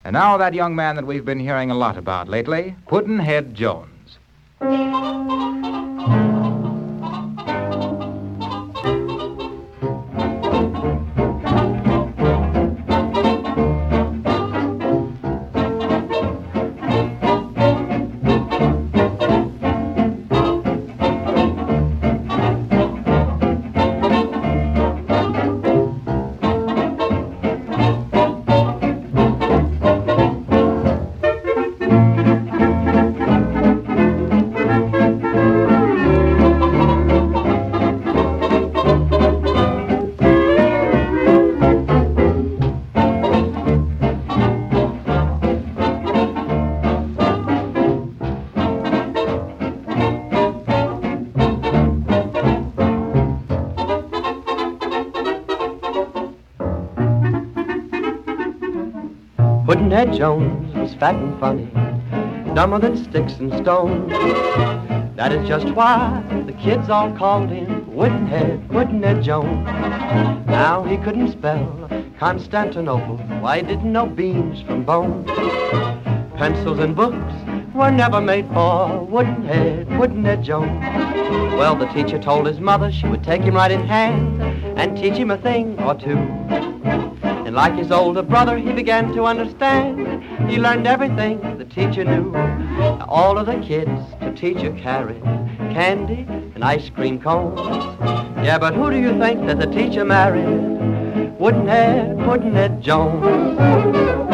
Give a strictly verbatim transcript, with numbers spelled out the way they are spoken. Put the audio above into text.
And now that young man that we've been hearing a lot about lately, Pudd'nhead Jones. Pudd'nhead Jones was fat and funny, dumber than sticks and stones. That is just why the kids all called him Pudd'nhead, Pudd'nhead Jones. Now he couldn't spell Constantinople, why he didn't know beans from bones. Pencils and books were never made for Pudd'nhead, Pudd'nhead Jones. Well, the teacher told his mother she would take him right in hand and teach him a thing or two. And like his older brother, he began to understand. He learned everything the teacher knew. All of the kids the teacher carried candy and ice cream cones. Yeah, but who do you think that the teacher married? Pudd'nhead, Pudd'nhead Jones.